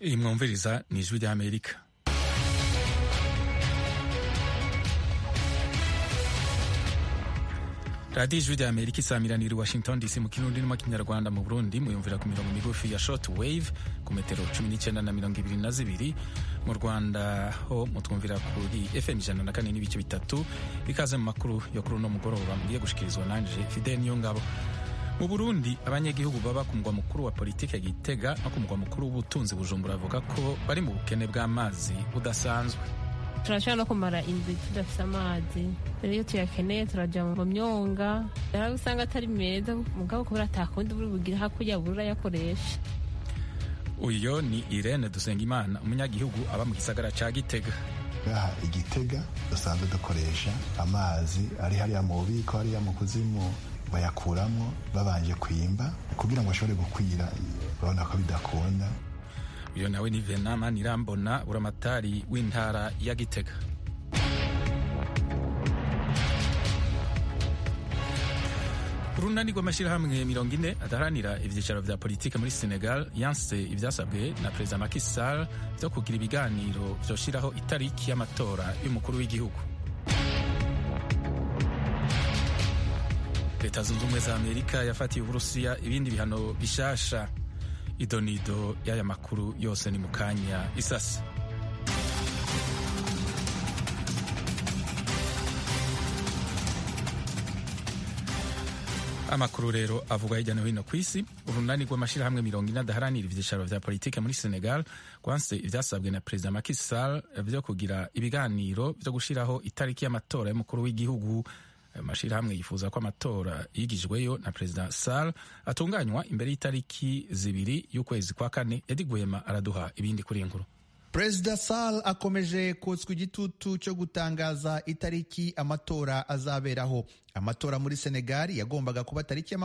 iyi mwumviriza ni ijwi ry'Amerika. radiyo ijwi ry'Amerika isamiranira i Washington DC mu kirundi no mu kinyarwanda. mu Burundi muyumvira ku mirongo migufi ya short wave ku metero 19 na 22. mu Rwanda ho mutwumvira kuri FM 104 n'ibice bitatu. Ikaze mu makuru yo kuri uno mugoroba mugiye gushikirizwa nanje Fidel Niyongabo. mu Burundi abanyagihugu baba ku mugwa mukuru wa politike Gitega no ku mugwa mukuru w'ubutunzi Bujumbura bavuga ko bari mu bukene bw'amazi budasanzwe. turashobora no kumara indwi tudafite amazi, rero iyo tuyakeneye turajya mu myonga, rero usanga atari meza mugabo kubera atakundi buri bugira hakurya burayakoresha. uyo ni Irene Dusengimana, umunyagihugu aba mu gisagara ca Gitega. Aha Igitega dusanzwe dukoresha amazi ari hariya mu bubiko, hariya mu kuzimu bayakuramo babanje kwimba kugira ngo ashobore gukwira, babona ko bidakunda. uyo nawe ni Venama Nirambona, buramatari w'intara ya Gitega. urunani rw'amashyirahamwe 40 adaharanira ivyicaro vya politike muri Senegal yanse ivyasabwe na Perezida Macky Sall vyo kugira ibiganiro vyoshiraho itariki y'amatora y'umukuru w'igihugu. Leta zunze ubumwe za Amerika yafatiye Uburusiya ibindi bihano bishasha. idonido y'aya makuru yose ni mukanya isasi. amakuru rero avuga hirya no hino ku isi. urunani rw'amashyirahamwe 40 adaharanira ivyicaro vya politike muri Senegal rwanse ivyasabwe na Perezida Macky Sall vyo kugira ibiganiro vyo gushiraho itariki y'amatora y'umukuru w'igihugu. amashirahamwe yifuza ko amatora yigijweyo na Perezida Sall atunganywa imbere y'itariki 2 y'ukwezi kwa kane. Edi Gwema araduha ibindi kuri inkuru. Perezida Sall akomeje kotswa igitutu cyo gutangaza itariki amatora azaberaho. Amatora muri Senegal yagombaga kuba tariki ya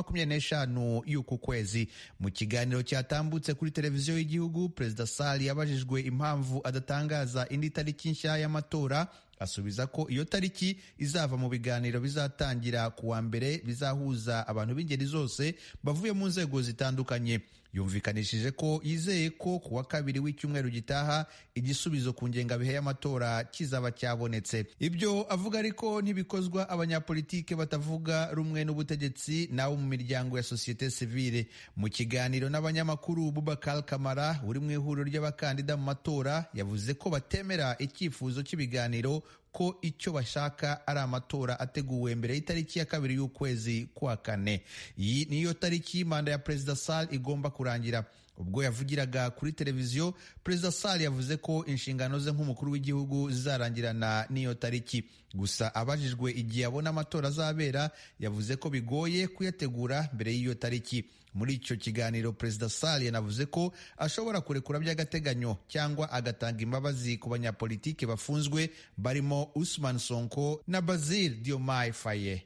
25 y'uku kwezi. Mu kiganiro cyatambutse kuri televiziyo y'igihugu, Perezida Sall yabajijwe impamvu adatangaza indi tariki nshya y'amatora, asubiza ko iyo tariki izava mu biganiro bizatangira ku wa mbere bizahuza abantu b'ingeri zose bavuye mu nzego zitandukanye. Yumvikanishije ko yizeye ko ku wa kabiri w'icyumweru gitaha igisubizo ku ngengabihe y'amatora kizaba cyabonetse. Ibyo avuga ariko ntibikozwa abanyapolitike batavuga rumwe n'ubutegetsi n'abo mu miryango ya societe civile. Mu kiganiro n'abanyamakuru, Boubacar Camara uri mu ihuriro ry'abakandida mu matora yavuze ko batemera icyifuzo cy'ibiganiro, ko icyo bashaka ari amatora ateguwe mbere y'itariki ya 2 y'ukwezi kwa kane. Iyi niyo tariki manda ya Perezida Sall igomba kurangira. Ubwo yavugiraga kuri televiziyo, Perezida Sall yavuze ko inshingano ze nk'umukuru w'igihugu zizarangirana n'iyo tariki. Gusa abajijwe igihe abona amatora azabera, yavuze ko bigoye kuyategura mbere y'iyo tariki. Muri icyo kiganiro, Perezida Sall yanavuze ko ashobora kurekura by'agateganyo cyangwa agatanga imbabazi ku banyapolitike bafunzwe barimo Ousmane Sonko na Basile Diomaye Faye.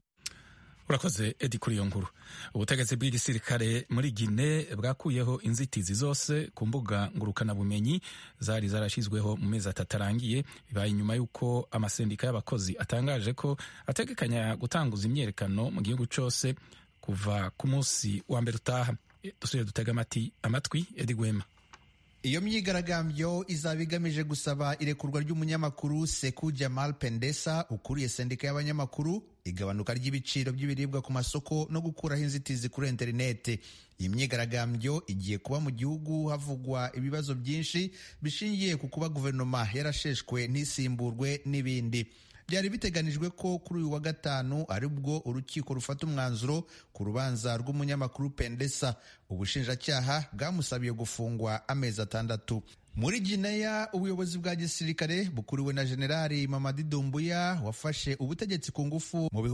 Urakoze Edi kuri iyo nkuru. ubutegetsi bw'igisirikare muri Guinea bwakuyeho inzitizi zose ku mbuga ngurukanabumenyi zari zarashyizweho mu mezi 3 arangiye. bibaye inyuma y'uko amasendika y'abakozi atangaje ko ategekanya gutanguza imyerekano mu gihugu cyose kuva ku munsi wa mbere utaha. dusubire dutega amatwi Edi Gwema. Iyo myigaragambyo izaba igamije gusaba irekurwa ry'umunyamakuru Sekou Jamal Pendesa ukuriye sendika y'abanyamakuru, igabanuka ry'ibiciro by'ibiribwa ku masoko no gukuraho inzitizi kuri interineti. Iyi myigaragambyo igiye kuba mu gihugu havugwa ibibazo byinshi bishingiye ku kuba guverinoma yarasheshwe ntisimburwe n'ibindi. Byari biteganijwe ko kuri uyu wa gatanu ari bwo urukiko rufata umwanzuro ku rubanza rw'umunyamakuru Pendesa. Ubushinjacyaha bwamusabiye gufungwa amezi 6. Muri Guinea, ubuyobozi bwa gisirikare bukuriwe na Generali Mamadi Doumbouya wafashe ubutegetsi ku ngufu mu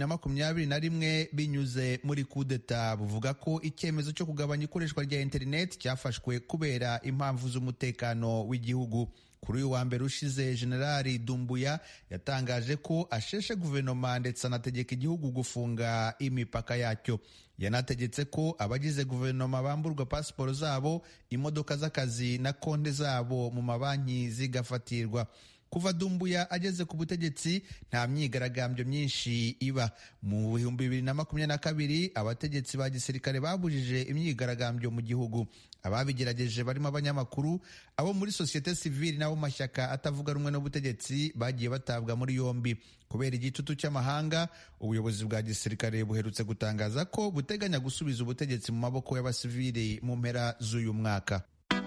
2021 binyuze muri coup d'etat, buvuga ko icyemezo cyo kugabanya ikoreshwa rya internet cyafashwe kubera impamvu z'umutekano w'igihugu. Kuri uyu wa mbere ushize, Generali Doumbouya yatangaje ko asheshe guverinoma ndetse anategeka igihugu gufunga imipaka yacyo. Yanategetse ko abagize guverinoma bamburwa pasiporo zabo, imodoka z'akazi na konti zabo mu mabanki zigafatirwa. kuva Dumbuya ageze ku butegetsi nta myigaragambyo myinshi iba. Mu 2022 abategetsi ba gisirikare babujije imyigaragambyo mu gihugu. Ababigerageje barimo abanyamakuru, abo muri sosiyete sivili n'abo mashyaka atavuga rumwe n'ubutegetsi bagiye batabwa muri yombi. Kubera igitutu cy'amahanga, ubuyobozi bwa gisirikare buherutse gutangaza ko buteganya gusubiza ubutegetsi mu maboko y'abasivili mu mpera z'uyu mwaka.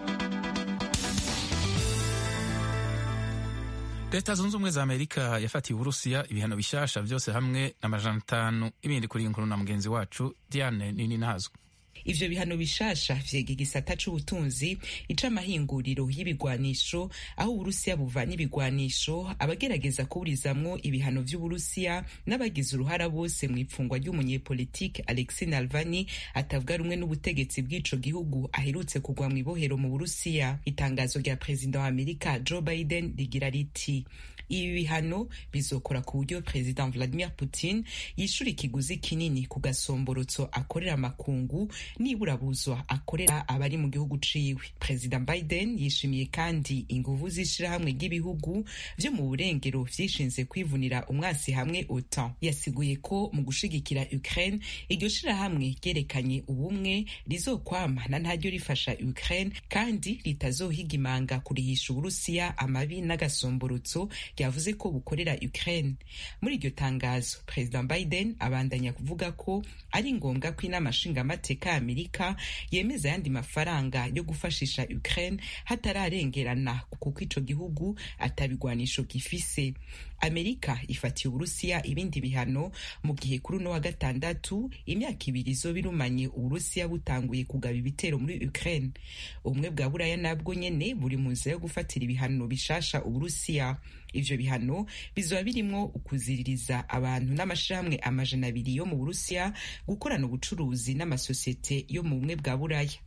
Leta zunze ubumwe za Amerika yafatiye Uburusiya ibihano bishasha byose hamwe n'amajana 5 ibindi kuri inkuru na mugenzi wacu Diane Nininahazwe. Ivyo bihano bishasha vyega igisata c'ubutunzi, ic'amahinguriro y'ibigwanisho, aho Uburusiya buvana ibigwanisho, abagerageza kuburizamwo ibihano vy'Uburusiya n'abagize uruhara bose mu ipfungwa ry'umunyepolitike Alexei Navalny atavuga rumwe n'ubutegetsi bw'ico gihugu aherutse kugwa mu ibohero mu Burusiya. Itangazo rya Perezida wa Amerika Joe Biden rigira riti: ibi bihano bizokora ku buryo Perezida Vladimir Putin yishura ikiguzi kinini ku gasomborotso akorera amakungu niburabuzwa akorera abari mu gihugu ciwe. Perezida Biden yishimiye kandi inguvu z'ishirahamwe ry'ibihugu vyo mu burengero vyishinze kwivunira umwasi hamwe OTAN. Yasiguye ko mu gushigikira Ukraine iryo shirahamwe ryerekanye ubumwe rizokwama na ntaryo rifasha Ukraine kandi ritazohiga imanga kurihisha Uburusiya amabi n'agasomborotso yavuze ko bukorera Ukraine. Muri iryo tangazo, Perezida Biden abandanya kuvuga ko ari ngombwa ko inama nshingamateka ya Amerika yemeza yandi mafaranga yo gufashisha Ukraine hatararengerana kuko ico gihugu atabigwanisho gifise. Amerika ifatiye Uburusiya ibindi bihano mu gihe kuri no wa gatandatu imyaka 2 izoba irumanye Uburusiya butanguye kugaba ibitero muri Ukraine. Ubumwe bwa Buraya nabwo nyene buri mu nzira yo gufatira ibihano bishasha Uburusiya. Ivyo bihano bizoba birimwo ukuziririza abantu n'amashirahamwe amajana 2 yo mu Burusiya gukorana ubucuruzi n'amasosiyete yo mu bumwe bwa Buraya.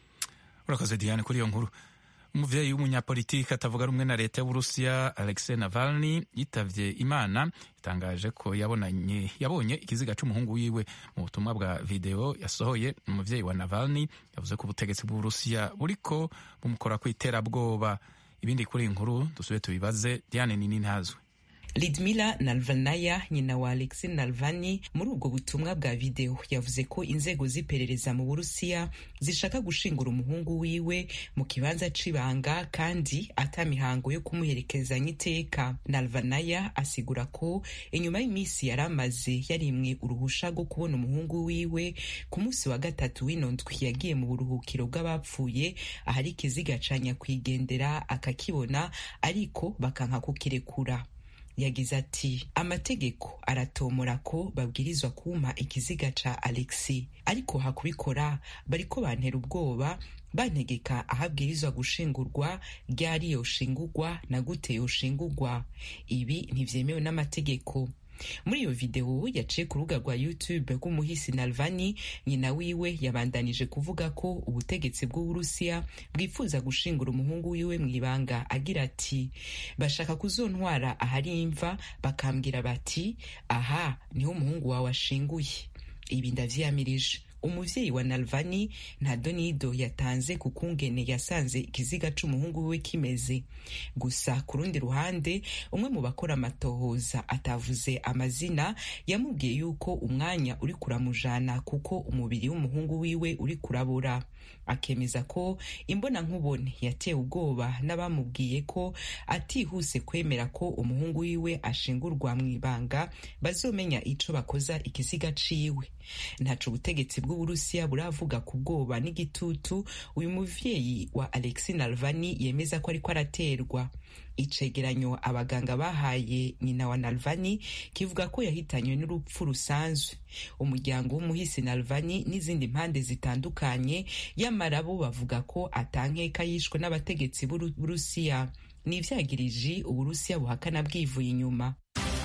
Urakoze Diane kuri iyo nkuru. Umuvyeyi w'umunyapolitiki atavuga rumwe na leta y'Uburusiya Alexei Navalny yitavye Imana, itangaje ko yabonye ikiziga c'umuhungu wiwe. Mu butumwa bwa video yasohoye, umuvyeyi wa Navalny yavuze ko ubutegetsi bw'Uburusiya buriko bumukora kw'iterabwoba. Ibindi kuri inkuru dusubire tubibaze Diane Nininahazwe. Lyudmila Navalnaya, nyina wa Alexei Navalny, muri ubwo butumwa bwa video yavuze ko inzego z'iperereza mu Burusiya zishaka gushingura umuhungu wiwe mu kibanza c'ibanga kandi atamihango yo kumuherekezanya iteka. Navalnaya asigura ko inyuma y'imisi yaramaze yarimwe uruhusha rwo kubona umuhungu wiwe ku munsi wa gatatu w'inondwi yagiye mu buruhukiro bw'abapfuye ahari ikiziga ca nyakwigendera akakibona ariko bakanka kukirekura. Yagize ati: amategeko aratomora ko babwirizwa kumpa ikiziga ca Alexei, ariko hakubikora bariko bantera ubwoba bantegeka ahabwirizwa gushingurwa, ryari yoshingurwa na gute yoshingurwa. Ibi ntivyemewe n'amategeko. Muri iyo video yaciye ku rubuga rwa YouTube rw'umuhisi Navalny, nyina wiwe yabandanije kuvuga ko ubutegetsi bw'Uburusiya bwifuza gushingura umuhungu wiwe mw'ibanga, agira ati: bashaka kuzontwara ahari imva bakambwira bati aha niho umuhungu wawe ashinguye. Ibi ndavyiyamirije. Umuvyeyi wa Navalny nta donido yatanze ku kungene yasanze ikiziga c'umuhungu we kimeze. Gusa ku rundi ruhande, umwe mu bakora amatohoza atavuze amazina yamubwiye yuko umwanya uri kuramujana kuko umubiri w'umuhungu wiwe uri kurabora. Akemeza ko imbona nkubone yatewe ubwoba n'abamubwiye ko atihuse kwemera ko umuhungu wiwe ashingurwa mw'ibanga bazomenya ico bakoza ikiziga ciwe. Ntaco ubutegetsi bw'Uburusiya buravuga ku bwoba n'igitutu uyu muvyeyi wa Alexei Navalny yemeza ko ariko araterwa. Icegeranyo abaganga bahaye nyina wa Navalny kivuga ko yahitanywe n'urupfu rusanzwe. Umuryango w'umuhisi Navalny n'izindi mpande zitandukanye yamara bo bavuga ko atankeka yishwe n'abategetsi b'Uburusiya. Ni ivyagiriji Uburusiya buhakana bwivuye inyuma.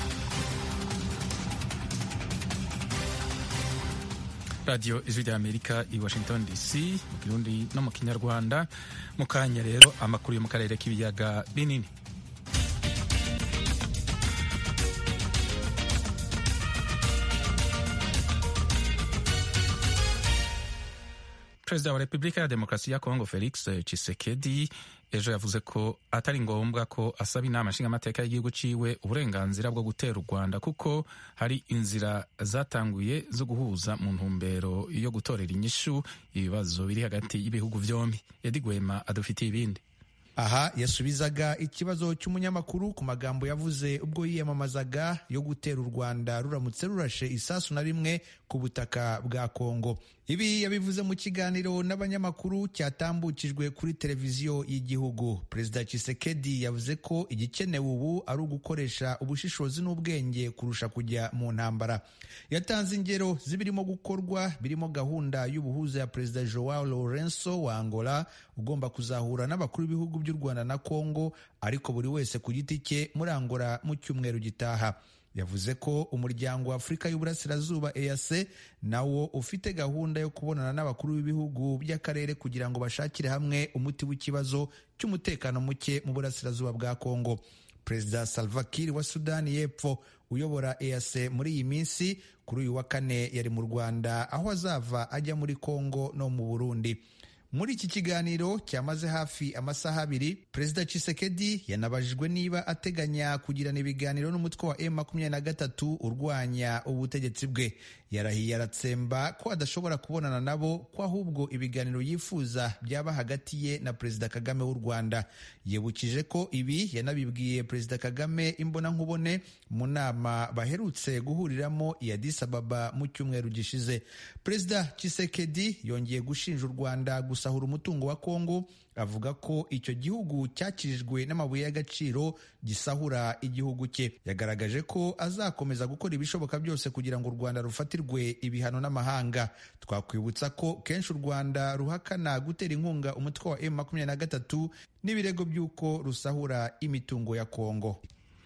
Radio Ijwi rya Amerika i Washington DC mu Kirundi no mu Kinyarwanda. Mu kanya rero amakuru yo mu karere k'ibiyaga binini. perezida wa repubulika ya demokarasi ya kongo Felix Tshisekedi ejo yavuze ko atari ngombwa ko asaba inama nshingamateka y'igihugu ciwe uburenganzira bwo gutera u Rwanda kuko hari inzira zatanguye zo guhuza mu ntumbero yo gutorera inyishu ibibazo biri hagati y'ibihugu vyombi. Edi Gwema adufitiye ibindi. Aha yasubizaga ikibazo cy'umunyamakuru ku magambo yavuze ubwo yiyamamazaga yo gutera u Rwanda ruramutse rurashe isasu na rimwe ku butaka bwa Kongo. Ibi yabivuze mu kiganiro n'abanyamakuru cyatambukijwe kuri televiziyo y'igihugu. Perezida Tshisekedi yavuze ko igikenewe ubu ari ugukoresha ubushishozi n'ubwenge kurusha kujya mu ntambara. Yatanze ingero z'ibirimo gukorwa birimo gahunda y'ubuhuza ya Perezida Joao Lourenço wa Angola ugomba kuzahura n'abakuru b'ibihugu by'u Rwanda na Kongo, ariko buri wese ku giti cye muri Angola mu cyumweru gitaha. Yavuze ko umuryango wa Afurika y'Uburasirazuba EAC nawo ufite gahunda yo kubonana n'abakuru b'ibihugu by'akarere kugira ngo bashakire hamwe umuti w'ikibazo cy'umutekano muke mu burasirazuba bwa Kongo. Perezida Salva Kiir wa Sudani y'Epfo uyobora EAC muri iyi minsi kuri uyu wa kane yari mu Rwanda, aho azava ajya muri Kongo no mu Burundi. Muri iki kiganiro cyamaze hafi amasaha abiri, Perezida Tshisekedi yanabajijwe niba ateganya kugirana ibiganiro n'umutwe wa M23 urwanya ubutegetsi bwe. Yarahiye aratsemba ko adashobora kubonana nabo, ko ahubwo ibiganiro yifuza byaba hagati ye na Perezida Kagame w'u Rwanda. Yibukije ko ibi yanabibwiye Perezida Kagame imbonankubone mu nama baherutse guhuriramo i Addis Ababa mu cyumweru gishize. Perezida Tshisekedi yongeye gushinja u Rwanda gusahura umutungo wa Kongo, avuga ko icyo gihugu cyakirijwe n'amabuye y'agaciro gisahura igihugu cye. Yagaragaje ko azakomeza gukora ibishoboka byose kugira ngo u Rwanda rufatirwe ibihano n'amahanga. Twakwibutsa ko kenshi u Rwanda ruhakana gutera inkunga umutwe wa M23 n'ibirego by'uko rusahura imitungo ya Kongo.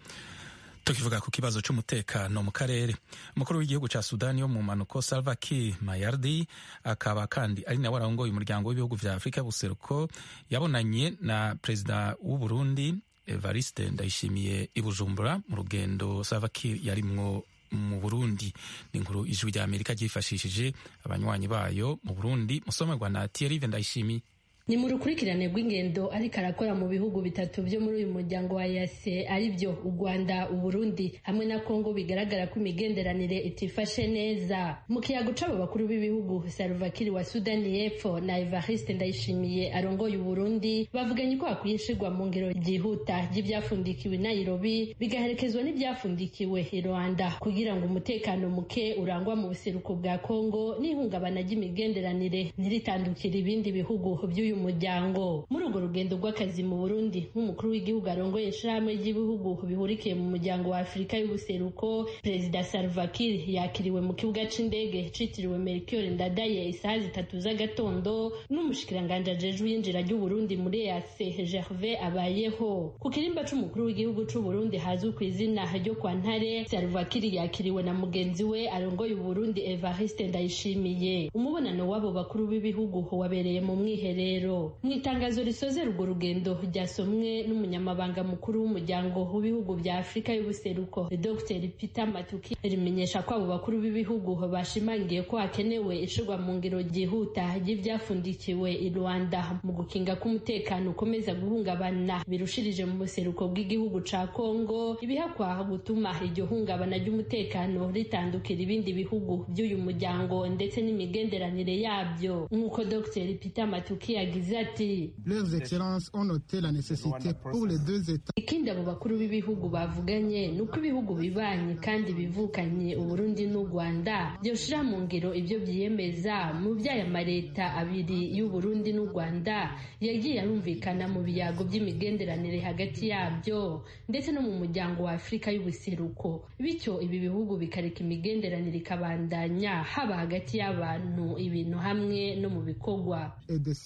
Tukivuga ku kibazo cy'umutekano mu karere, umukuru w'igihugu cya Sudani yo mu manuko Salva Kiir Mayardit akaba kandi ari nawe arongoye umuryango w'ibihugu vya Afurika y'Ubuseruko yabonanye na perezida w'u Burundi Evariste Ndayishimiye i Bujumbura mu rugendo Salva Kiir yarimwo mu Burundi. Ni inkuru ijwi rya Amerika ryifashishije abanywanyi bayo mu Burundi, musomerwa na Thierry Ndayishimiye. Ni mu rukurikirane rw'ingendo ariko arakora mu bihugu bitatu byo muri uyu muryango wa EAC ari byo u Rwanda, u Burundi hamwe na Kongo, bigaragara ko imigenderanire itifashe neza. Mu kiyago c'abo bakuru b'ibihugu, Salva Kiir wa Sudani y'Epfo na Evariste Ndayishimiye arongoye u Burundi bavuganye ko hakwiye ishirwa mu ngiro ryihuta ry'ibyafundikiwe i Nairobi bigaherekezwa n'ibyafundikiwe i Rwanda kugira ngo umutekano muke urangwa mu buseruko bwa Kongo n'ihungabana ry'imigenderanire ntiritandukire ibindi bihugu by'uyu muryango. Muri urwo rugendo rw'akazi mu Burundi, nk'umukuru w'igihugu arongoye ishirahamwe ry'ibihugu bihurikiye mu muryango wa Afurika y'Ubuseruko, Perezida Salva Kiir yakiriwe mu kibuga c'indege citiriwe Melchior Ndadaye isaha 3 z'agatondo n'umushikiranganje ajejwe yinjira ry'u Burundi muri EAC Gervais Abayeho. Ku kirimba c'umukuru w'igihugu c'u Burundi hazwi ku izina ryo kwa Ntare, Salva Kiir yakiriwe na mugenzi we arongoye u Burundi Evariste Ndayishimiye. Umubonano w'abo bakuru b'ibihugu wabereye mu mwiherero. Mu itangazo risozera urwo rugendo ryasomwe n'umunyamabanga mukuru w'umuryango w'ibihugu bya Afurika y'Ubuseruko Dr Peter Matuki, rimenyesha ko abo bakuru b'ibihugu bashimangiye ko hakenewe ishirwa mu ngiro ryihuta ry'ibyafundikiwe i Rwanda mu gukinga k'umutekano ukomeza guhungabana birushirije mu buseruko bw'igihugu ca Kongo, ibihakwa gutuma iryo hungabana ry'umutekano ritandukira ibindi bihugu by'uyu muryango ndetse n'imigenderanire yabyo. Nk'uko Dr Peter Matuki yagize ati, Leurs excellences ont noté la nécessité pour les deux États. Ikindi abo bakuru b'ibihugu bavuganye nuko ibihugu bibanye kandi bivukanye u Burundi n'u Rwanda byoshira mu ngiro ibyo byiyemeza mu by'aya mareta abiri y'u Burundi n'u Rwanda yagiye arumvikana mu biyago by'imigenderanire hagati yabyo ndetse no mu muryango wa Afurika y'Ubuseruko. Bityo ibi bihugu bikareka imigenderanire ikabandanya haba hagati y'abantu, ibintu hamwe no mu bikorwa.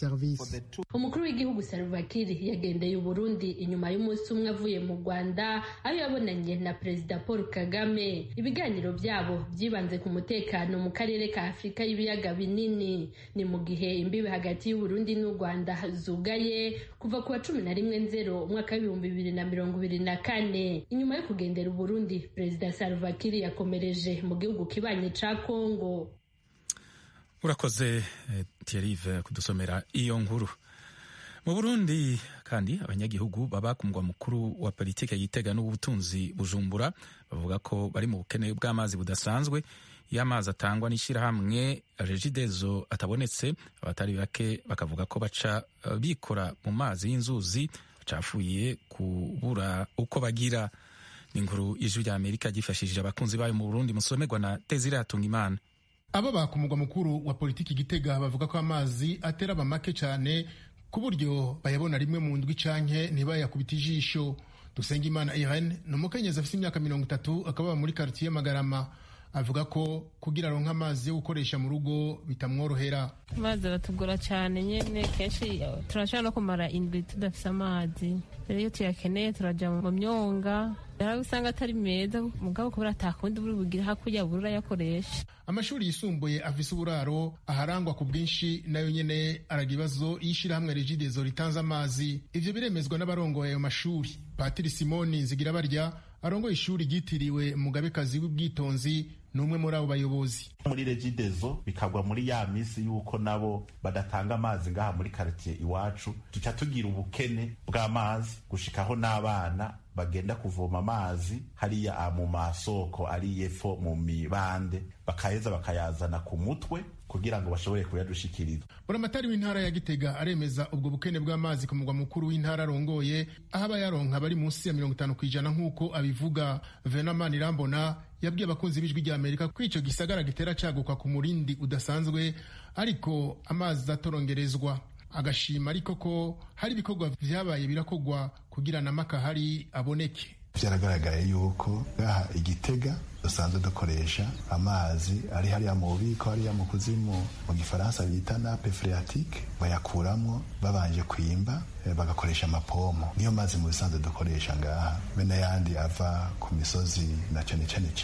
Umukuru w'igihugu Salva Kiir yagendeye u Burundi inyuma y'umunsi umwe avuye mu Rwanda, aho yabonanye na Perezida Paul Kagame. Ibiganiro byabo byibanze ku mutekano mu karere ka Afurika y'ibiyaga binini. Ni mu gihe imbibe hagati y'u Burundi n'u Rwanda zugaye kuva ku wa 11/0 umwaka wa 2024. Inyuma yo kugendera u Burundi, Perezida Salva Kiir yakomereje mu gihugu kibanye ca Kongo. urakoze Thierry kudusomera iyo nkuru. Mu Burundi kandi abanyagihugu baba ku mugwa mukuru wa politike Gitega n'ubutunzi Bujumbura bavuga ko bari mu bukene bw'amazi budasanzwe. Iyo amazi atangwa n'ishyirahamwe Regideso atabonetse, abatari bake bakavuga ko baca bikora mu mazi y'inzuzi bacafuye kubura uko bagira. Ni inkuru y'Ijwi ry'Amerika ryifashishije abakunzi bayo mu Burundi, musomerwa na Desire Hatungimana. Abo ba ku mugwa mukuru wa politiki Gitega bavuga ko amazi atera abamake cyane ku buryo bayabona rimwe mu ndwi canke ntibayakubita ijisho. Dusengimana Irene ni umukenyezi afite imyaka 30 akaba muri quartier Magarama. Avuga ko kugira aronka amazi yo gukoresha mu rugo bitamworohera. Amazi aratugora cyane nyene, kenshi turashobora no kumara indwi tudafise amazi. Rero iyo tuyakeneye turaja mu myonga, rero usanga atari meza mugabo kubera atakundi buri bugira hakurya burura yakoresha. Amashuri yisumbuye afise uburaro aharangwa ku bwinshi nayo nyene aragibazo yishirahamwe Regideso ritanze amazi. Ivyo biremezwa n'abarongoye ayo mashuri. Patiri Simoni Nzigirabarya arongoye ishuri ryitiriwe Mugabekazi w'Ubwitonzi n'umwe muri abo bayobozi. Muri Regideso bikagwa muri ya misi yuko nabo badatanga amazi ngaha muri quartier iwacu, tuca tugira ubukene bw'amazi gushikaho n'abana bagenda kuvoma amazi hariya mu masoko ari yefo mu mibande bakaheza bakayazana ku mutwe kugira ngo bashobore kuyadushikiriza. Buramatari w'intara ya Gitega aremeza ubwo bukene bw'amazi ku mugwa mukuru w'intara arongoye, aho abayaronka bari munsi ya 50% nk'uko abivuga. Venamani Irambona yabwiye abakunzi b'Ijwi ry'Amerika ko ico gisagara gitera caguka ku murindi udasanzwe, ariko amazi atorongerezwa. Agashima ariko ko hari ibikorwa vyabaye birakogwa kugira namaka hari aboneke. Vyaragaragaye yuko ngaha Igitega dusanzwe dukoresha amazi ari hariya mu bubiko hariya mu kuzimu, mu gifaransa bita nappe phréatique, bayakuramwo babanje kwimba bagakoresha amapomo. Niyo mazi mu bisanzwe dukoresha ngaha, be n'ayandi ava ku misozi na cane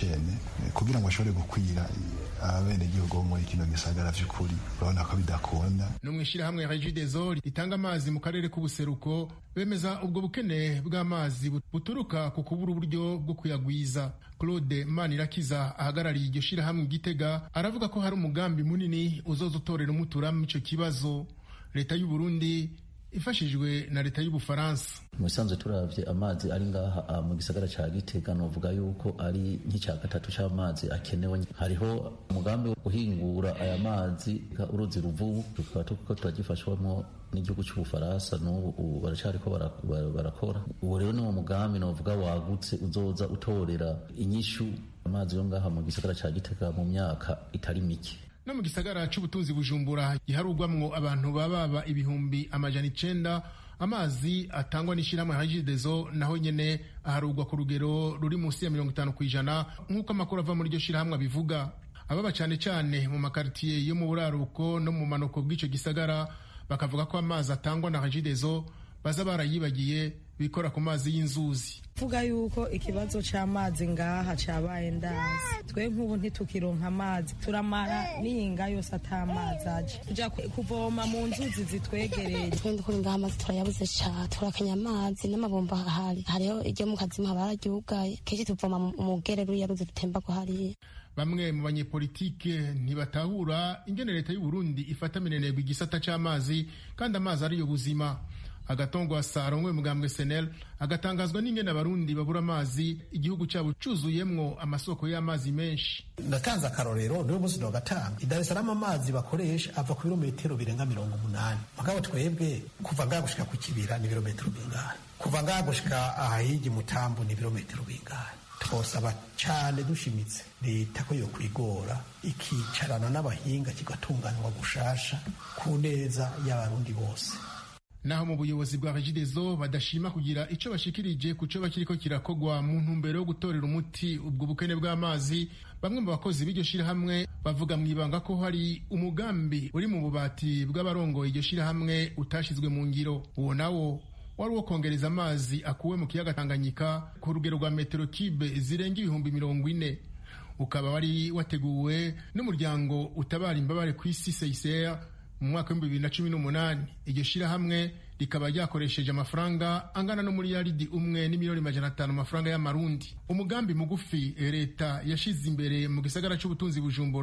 kugira ngo ashobore gukwira abene gihugu bo muri kino gisagara vy'ukuri urabona ko bidakunda. No mwishirahamwe Regideso ritanga amazi mu karere k'ubuseruko bemeza ubwo bukene bw'amazi buturuka ku kubura uburyo bwo kuyagwiza. Claude Manirakiza ahagarariye iryo shirahamwe Gitega aravuga ko hari umugambi munini uzoza utorera umuturamo ico kibazo. Leta y'u Burundi ifashijwe na leta y'Ubufaransa. Mu bisanzwe turavye amazi ari ngaha mu gisagara ca Gitega novuga yuko ari nk'icya gatatu c'amazi akenewe. Hariho umugambi wo guhingura aya mazi uruzi Ruvubu, tukaba tuko turagifashwamo n'igihugu c'Ubufaransa, n'ubu baracariko barakora. Uwo rero ni umugambi novuga wagutse uzoza utorera inyishu amazi yo ngaha mu gisagara ca Gitega mu myaka itari mike. No mu gisagara c'ubutunzi Bujumbura giharugwamwo abantu bababa ibihumbi 900, amazi atangwa n'ishirahamwe Regideso naho nyene aharugwa ku rugero ruri munsi ya 50% nk'uko amakuru ava muri iryo shirahamwe bivuga. Ababa cane mu makartier yo mu buraruko no mu manuko bw'ico gisagara bakavuga ko amazi atangwa na Regideso baza barayibagiye bikora ku mazi y'inzuzi. Vuga yuko ikibazo c'amazi ngaha cabaye ndazi. Twe nk'ubu ntitukironka amazi, turamara n'inga yose atamazi aje. Tuja kuvoma mu nzuzi zitwegereye. Twende kuri ngaha amazi turayabuze ca, turakanya amazi n'amabomba ahari. Hariho iryo mu kazimu habararyugaye. Kenshi tuvoma mu gerero yaruze dutemba ko hariya. Bamwe mu banyepolitike ntibatahura ingene leta y'u Burundi ifata minenegwa igisata c'amazi kandi amazi ari yo buzima. Agatongo asarongwe mugambwe SNL agatangazwa n'ingene abarundi babura amazi, igihugu cyabo cuzuyemwo amasoko y'amazi menshi. Ndatanze akarorero niwe musi no gatanga Dar es Salaam amazi bakoresha ava ku birometero birenga 80. Mugabo twebwe kuva ngaha gushika ku Kibira ni birometero bingana, kuva ngaha gushika ahahigi Mutambo ni birometero bingana. Twosaba cyane dushimitse leta ko yo kwigora ikicarana n'abahinga kigatunganywa gushasha ku neza y'abarundi bose. Naho mu buyobozi bwa Regideso badashima kugira ico bashikirije ku co bakiriko kirakogwa mu ntumbero yo gutorera umuti ubwo bukene bw'amazi, bamwe mu bakozi b'iryo shirahamwe bavuga mwibanga ko hari umugambi uri mu bubati bw'abarongoye iryo shirahamwe utashizwe mu ngiro. Uwo nawo wari wo kongereza amazi akuwe mu kiyaga Tanganyika ku rugero rwa metero kibe zirenga 40,000, ukaba wari wateguwe n'umuryango utabara imbabare ku isi CICR mu mwaka wa 2018. Iryo shirahamwe rikaba ryakoresheje amafaranga angana no muri yaridi 1,500,000 amafaranga y'amarundi. Umugambi mugufi leta yashize imbere mu gisagara c'ubutunzi Bujumbura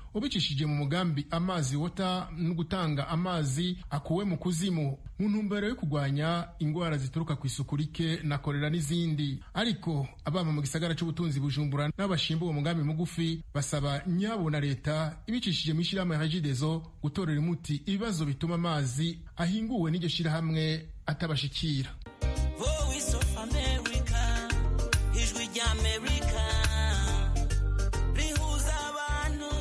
ubicishije mu mugambi amazi wota no gutanga amazi akuwe mu kuzimu mu ntumbero yo kurwanya ingwara zituruka ku isuku rike na korera n'izindi. Ariko abama mu gisagara c'ubutunzi Bujumbura n'abashimba uwo mugambi mugufi basaba nyabo na leta ibicishije mu ishirahamwe Regideso gutorera umuti ibibazo bituma amazi ahinguwe n'iryo shirahamwe atabashikira. Voice of America, ijwi ry'Amerika rihuza abantu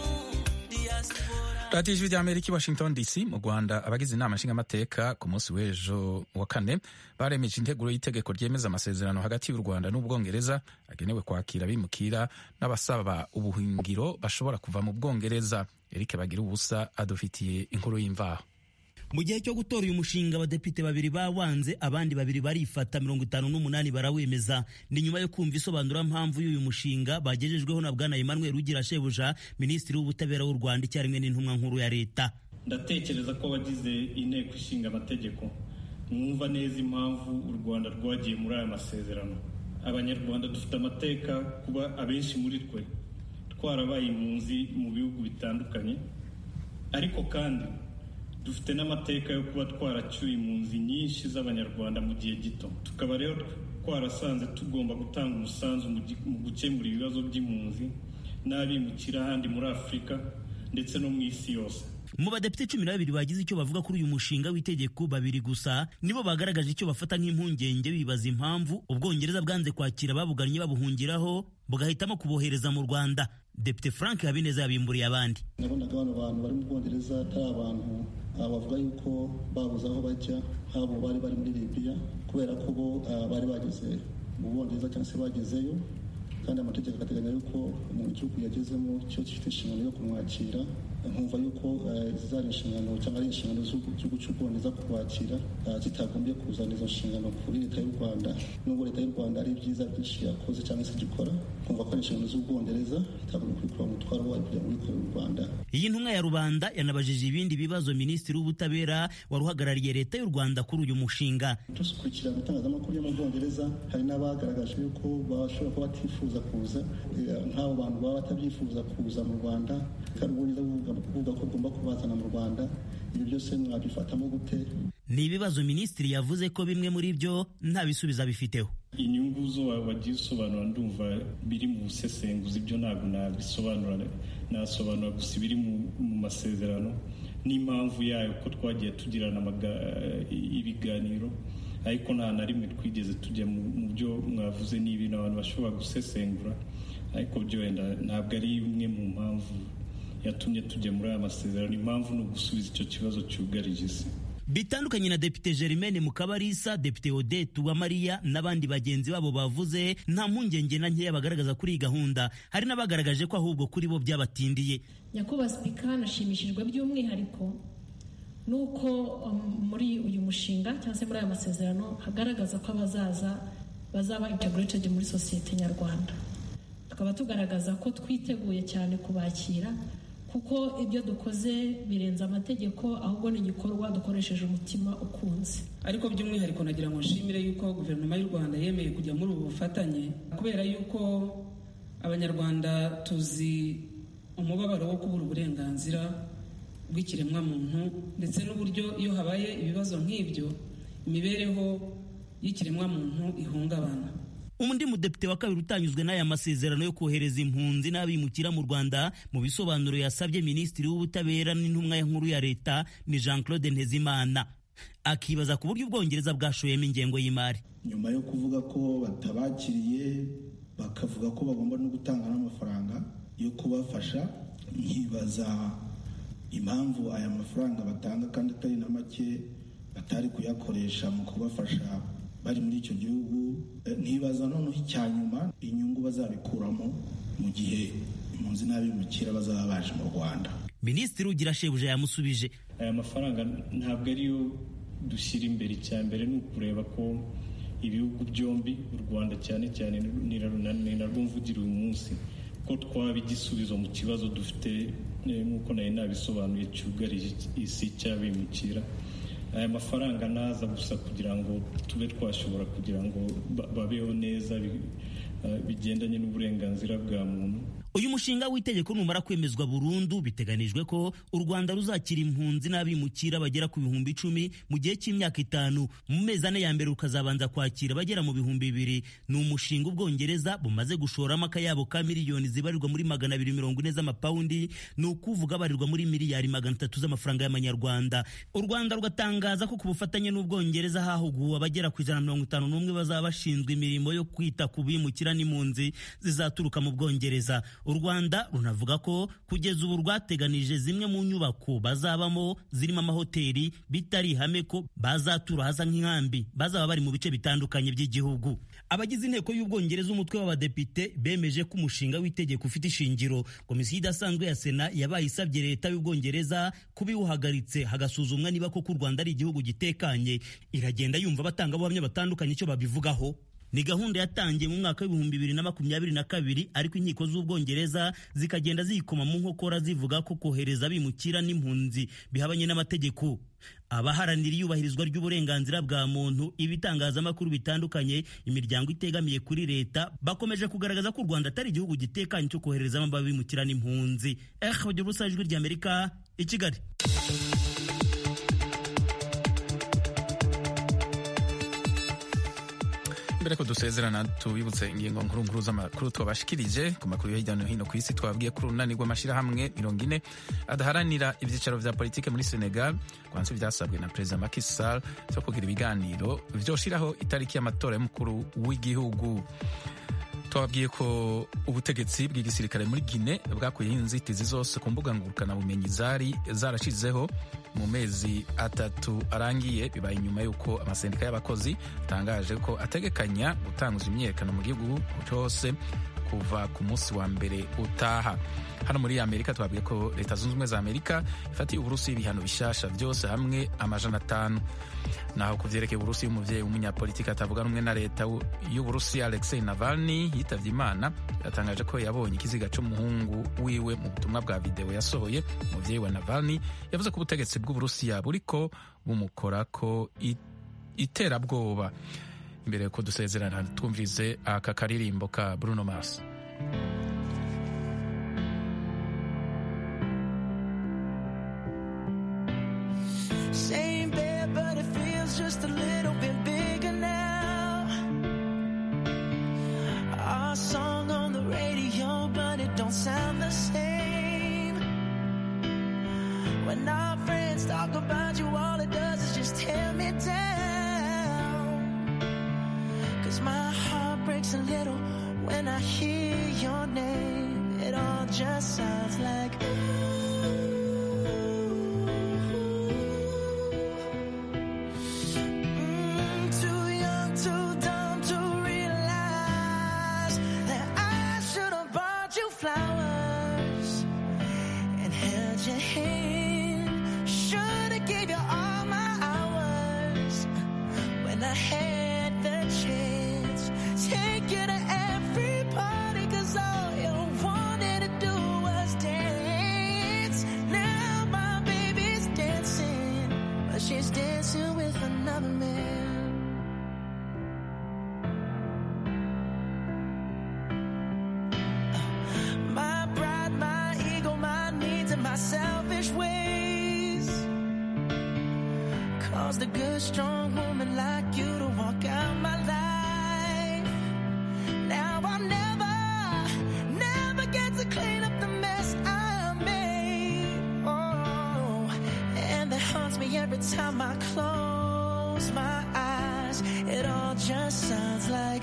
diaspora. radiyo ijwi ry'Amerika i Washington DC mu Rwanda abagize inama nshingamateka ku munsi w'ejo wa kane baremeje integuro y'itegeko ryemeza amasezerano hagati y'u Rwanda n'Ubwongereza agenewe kwakira abimukira n'abasaba ubuhungiro bashobora kuva mu Bwongereza. Eric Bagiruwubusa adufitiye inkuru y'imvaho. Mu gihe cyo gutora uyu mushinga abadepite babiri bawanze, abandi babiri barifata, 58 barawemeza. Ni nyuma yo kumva isobanura mpamvu y'uyu mushinga bagejejweho na Bwana Emmanuel Rugira Shebuja, Minisitiri w'Ubutabera w'u Rwanda icyarimwe n'intumwa nkuru ya leta. Ndatekereza ko bagize inteko ishinga amategeko mwumva neza impamvu u Rwanda rwagiye muri aya masezerano. Abanyarwanda dufite amateka kuba abenshi muri twe twarabaye impunzi mu bihugu bitandukanye, ariko kandi dufite n'amateka yo kuba twaracyuye impunzi nyinshi z'abanyarwanda mu gihe gito. Tukaba rero twarasanze tugomba gutanga umusanzu mu gukemura ibibazo by'impunzi n'abimukira ahandi muri Afurika ndetse no mu isi yose. Mu badepite 12 bagize icyo bavuga kuri uyu mushinga w'itegeko, 2 gusa nibo bagaragaje icyo bafata nk'impungenge, bibaza impamvu Ubwongereza bwanze kwakira babugannye babuhungiraho bugahitamo kubohereza mu Rwanda. Depite Frank Habineza yabimburiye abandi. Nabonaga abantu bari mu Bwongereza atari abantu bavuga yuko babuze aho bajya, habo bari muri Libya kubera ko bo bari bageze mu Bwongereza cyangwa se bagezeyo, kandi amategeko ateganya yuko mu gihugu yagezemo cyo gifite inshingano yo kumwakira. Nkumva yuko zari inshingano cyangwa ari inshingano z'igihugu cy'Ubwongereza kubakira, zitagombye kuzana izo nshingano kuri leta y'u Rwanda. Nubwo leta y'u Rwanda ari byiza byinshi yakoze cyangwa se gikora, kumva ko ari inshingano z'Ubwongereza itagombye kwikura mu mutwaro wayo kugira ngo ikorere u Rwanda. Iyi ntumwa ya rubanda yanabajije ibindi bibazo Minisitiri w'Ubutabera wari uhagarariye leta y'u Rwanda kuri uyu mushinga. Dukurikira itangazamakuru yo mu Bwongereza, hari n'abagaragaje yuko bashobora kuba batifuza kuza, nk'abo bantu baba batabyifuza kuza mu Rwanda, kandi Ubwongereza kuvuga ko ugomba kubazana mu Rwanda. Ibi byose mwabifatamo gute? Ni ibibazo Minisitiri yavuze ko bimwe muri byo nta bisubiza bifiteho. Inyungu zo wagiye usobanura ndumva biri mu busesenguzi, ibyo ntabwo nabisobanura, nasobanura gusa ibiri mu masezerano n'impamvu yayo ko twagiye tugirana ibiganiro, ariko nta na rimwe twigeze tujya mu byo mwavuze. Ni ibintu abantu bashobora gusesengura, ariko byo wenda ntabwo ari imwe mu mpamvu yatumye tujya muri aya masezerano. Impamvu ni ugusubiza icyo kibazo cyugarije isi. Bitandukanye na Depite Germaine Mukabarisa, Depite Odette Uwamariya n'abandi bagenzi babo bavuze, nta mpungenge na nkeya bagaragaza kuri iyi gahunda. Hari n'abagaragaje ko ahubwo kuri bo byabatindiye. Nyakubahwa Spika, nashimishijwe by'umwihariko nuko muri uyu mushinga cyangwa se muri aya masezerano hagaragaza ko abazaza bazaba integrated muri sosiyete nyarwanda. Tukaba tugaragaza ko twiteguye cyane kubakira, kuko ibyo dukoze birenze amategeko, ahubwo ni igikorwa dukoresheje umutima ukunze. Ariko by'umwihariko nagira ngo nshimire yuko guverinoma y'u Rwanda yemeye kujya muri ubu bufatanye, kubera yuko abanyarwanda tuzi umubabaro wo kubura uburenganzira bw'ikiremwamuntu, ndetse n'uburyo iyo habaye ibibazo nk'ibyo imibereho y'ikiremwamuntu ihungabana. Undi mudepite wa kabiri utanyuzwe n'aya masezerano yo kohereza impunzi n'abimukira mu Rwanda, mu bisobanuro yasabye Minisitiri w'Ubutabera n'intumwa nkuru ya leta ni Jean Claude Ntezimana, akibaza ku buryo Ubwongereza bwashoyemo ingengo y'imari. Nyuma yo kuvuga ko batabakiriye, bakavuga ko bagomba no gutanga n'amafaranga yo kubafasha, nkibaza impamvu aya mafaranga batanga kandi atari na make batari kuyakoresha mu kubafasha bari muri icyo gihugu. Ntibaza noneho icya nyuma inyungu bazabikuramo mu gihe impunzi n'abimukira bazaba baje mu Rwanda. Minisitiri Rugira Shebuja yamusubije, aya mafaranga ntabwo ariyo dushyira imbere. Icya mbere ni ukureba ko ibihugu byombi, u Rwanda cyane cyane ni narwo mvugira uyu munsi, ko twaba igisubizo mu kibazo dufite nk'uko nari nabisobanuye cyugarije isi cy'abimukira. Aya mafaranga naza gusa kugira ngo tube twashobora kugira ngo babeho neza bigendanye n'uburenganzira bwa muntu. uyu mushinga w'itegeko numara kwemezwa burundu biteganijwe ko u Rwanda ruzakira impunzi n'abimukira bagera ku 10,000 mu gihe cy'imyaka 5. Mu mezi ane ya mbere rukazabanza kwakira bagera mu 2,000. Ni umushinga Ubwongereza bumaze gushoramo akayabo ka miliyoni zibarirwa muri 240 z'amapawundi, ni ukuvuga barirwa muri miliyari 300 z'amafaranga y'amanyarwanda. U Rwanda rugatangaza ko ku bufatanye n'Ubwongereza hahuguwe abagera ku 151 bazaba bashinzwe imirimo yo kwita ku bimukira n'impunzi zizaturuka mu Bwongereza. U Rwanda runavuga ko kugeza ubu rwateganije zimwe mu nyubako bazabamo zirimo amahoteli bitari ihame ko bazatura hasa nk'inkambi, bazaba bari mu bice bitandukanye by'igihugu. Abagize inteko y'Ubwongereza umutwe w'abadepite bemeje ko umushinga w'itegeko ufite ishingiro. Komisiyo idasanzwe ya Sena yabaye isabye leta y'Ubwongereza kubiwuhagaritse hagasuzumwa niba koko u Rwanda ari igihugu gitekanye. Iragenda yumva abatangabuhamya batandukanye icyo babivugaho. Ni gahunda yatangiye mu mwaka w'2022 ariko inkiko z'Ubwongereza zikagenda zikoma mu nkokora zivuga ko kohereza abimukira n'impunzi bihabanye n'amategeko. Abaharanira iyubahirizwa ry'uburenganzira bwa muntu, ibitangazamakuru bitandukanye, imiryango itegamiye kuri leta bakomeje kugaragaza ko u Rwanda atari igihugu gitekanye cyo kohereza abimukira n'impunzi. Ijwi ry'Amerika i Kigali. Mbere ko dusezerana tubibutse ingingo nkuru z'amakuru twabashikirije ku makuru yo hirya no hino ku isi. Twabwiye ko urunani rw'amashyirahamwe 40 adaharanira ibyicaro vya politike muri Senegal kwanse byasabwe na Perezida Macky Sall cyo kugira ibiganiro vyoshiraho itariki y'amatora y'umukuru w'igihugu. Twabwiye ko ubutegetsi bw'igisirikare muri Guinea bwakuye inzitizi zose ku mbuga ngurukanabumenyi zari zarashizeho mu mezi 3 arangiye, bibaye inyuma y'uko amasendika y'abakozi atangaje ko ategekanya gutanguza imyiyerekano mu gihugu cyose kuva ku munsi wa mbere utaha. Hano muri Amerika twabwiye ko Leta Zunze Ubumwe za Amerika ifatiye Uburusiya ibihano bishasha byose hamwe 500. Naho kuvyerekeye Uburusiya, umuvyeyi w'umunyapolitiki atavuga rumwe na leta y'Uburusiya Alexei Navalny yitavye Imana, yatangaje ko yabonye ikiziga c'umuhungu wiwe mu butumwa bwa video yasohoye. Umuvyeyi wa Navalny yavuze ko ubutegetsi bw'Uburusiya buriko bumukorako iterabwoba. Imbere ko dusezerana twumvirize aka karirimbo ka Bruno Mars. Same bed, but it feels just a little bit bigger now. Our song on the radio, but it don't sound the same. When our friends talk about you, all it does is just tear me down. 'Cause my heart breaks a little when I hear your name. It all just sounds like flowers and held your hand. Should've gave you all my hours when I had the chance. Take you to every party, 'cause all you wanted to do was dance. Now my baby's dancing, but she's dancing with another man. Selfish ways caused a good strong woman like you to walk out my life. Now I'll never get to clean up the mess I made. Oh, and that haunts me every time I close my eyes. It all just sounds like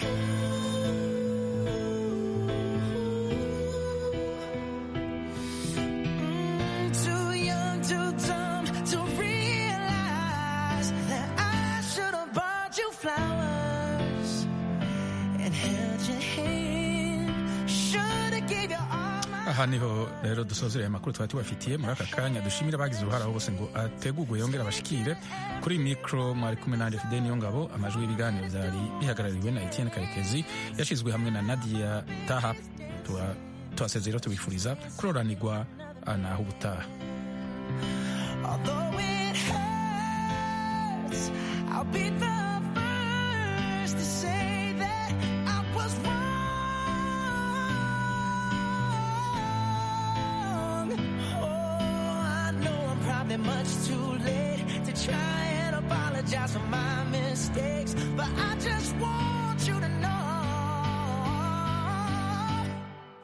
aha niho rero dusozereye amakuru twari tubafitiye muri aka kanya. Dushimira abagize uruhara bose ngo ategurwe yongera abashikire. Kuri mikro mwari kumwe nande Fidel Niyongabo. Amajwi y'ibiganiro byari bihagarariwe na Etienne Karekezi, yashizwe hamwe na Nadia Taha. Twasezera tubifuriza kuroranirwa naho ubutaha. Although it hurts, I'll be the first to say that I was wrong. be much too late to try and apologize for my mistakes. But I just want you to